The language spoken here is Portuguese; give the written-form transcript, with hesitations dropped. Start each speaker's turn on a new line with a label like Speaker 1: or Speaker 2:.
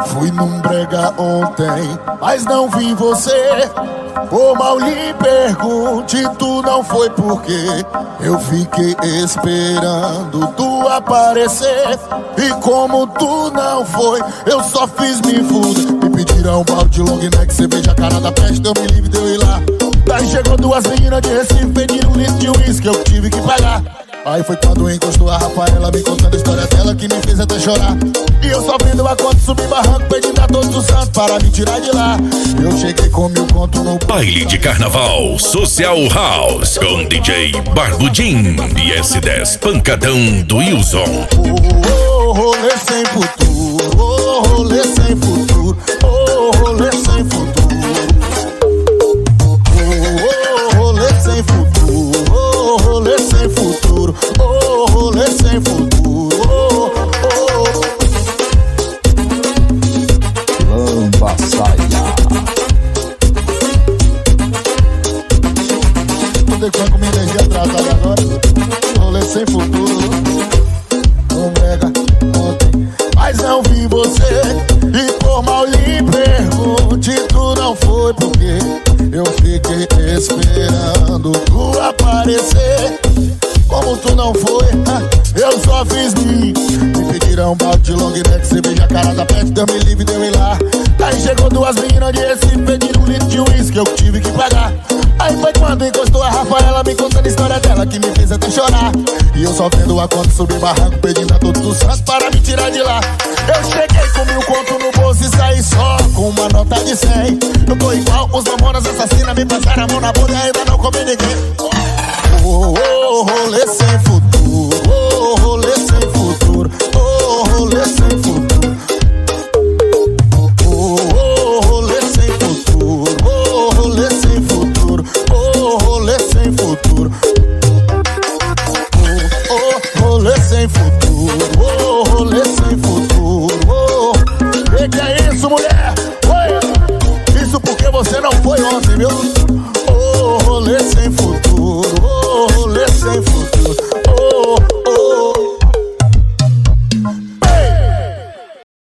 Speaker 1: Fui num brega ontem, mas não vi você. Por mal lhe pergunte, tu não foi porque eu fiquei esperando tu aparecer. E como tu não foi, eu só fiz me fuder. Me pediram um balde de long neck, cerveja, cara da peste, deu me livre, deu ir lá. Daí chegou duas meninas de Recife, pediram um litro de uísque, eu tive que pagar. Aí foi quando encostou a Rafaela, me contando a história dela que me fez até chorar. E eu só vendo a conta subir barranco, pedindo a todos os santos para me tirar de lá. Eu cheguei com mil conto no
Speaker 2: baile de carnaval Social House com DJ Barbudinho e S10 Pancadão do Wilson.
Speaker 1: Oh, rolê sem futuro, oh, rolê sem futuro, oh, rolê sem futuro, oh, rolê sem futuro, oh, rolê sem futuro, oh, rolê sem futuro, oh, oh.
Speaker 3: Lamba saia.
Speaker 1: Vou ter que comer energia atrasada agora. Rolê sem futuro, não brega ontem, mas não vi você. E por mal lhe pergunte, tu não foi porque eu fiquei esperando tu aparecer. Como tu não foi, eu só fiz me pediram um balde de long neck, cerveja, cara da peste, deu me livre, deu ir lá. Daí chegou duas meninas de Recife, pediram um litro de uísque, eu tive que pagar. Aí foi quando encostou a Rafaela, me contando a história dela que me fez até chorar. E eu só vendo a conta subir barranco, pedindo a todos os santos para me tirar de lá. Eu cheguei com 1000 conto no bolso e saí só com uma nota de 100. Eu tô igual os mamonas assassinas, me passaram a mão na bunda e ainda não comi ninguém.